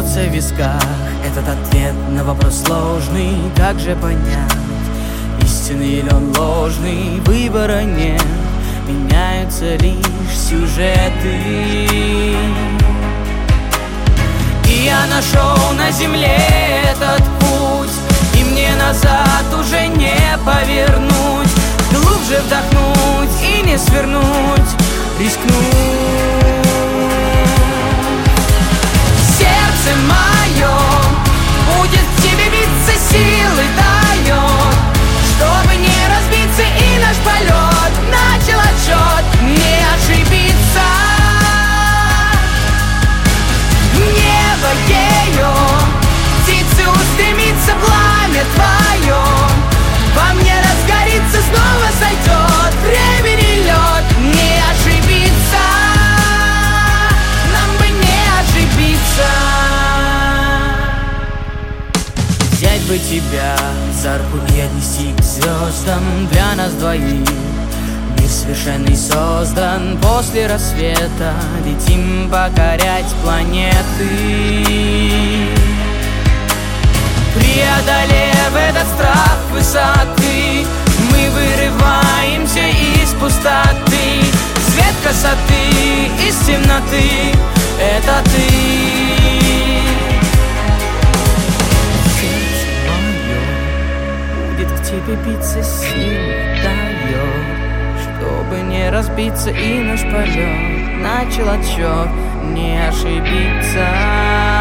бьется в висках этот ответ на вопрос сложный. Как же понять, истинный или он ложный? Выбора нет, меняются лишь сюжеты. И я нашел на земле этот путь, и мне назад уже не повернуть. Глубже вдохнуть и не свернуть, рискнуть. Сердце мое будет к тебе биться, силы дает, чтобы не разбиться, и наш полет начал отсчет. Не ошибиться. Небо ее, птицы устремится, пламя твое во мне разгорится, снова сойдет времени лед. Не ошибиться, нам бы не ошибиться. Взять бы тебя за руку и отнести к звездам. Для нас двоих мир совершенный создан. После рассвета летим покорять планеты. Преодолев этот страх высоты, мы вырываемся из пустоты. Свет красоты из темноты — это ты. Сердце мое будет к тебе биться, сил дает, чтобы не разбиться, и наш полет начал отсчет. Не ошибиться.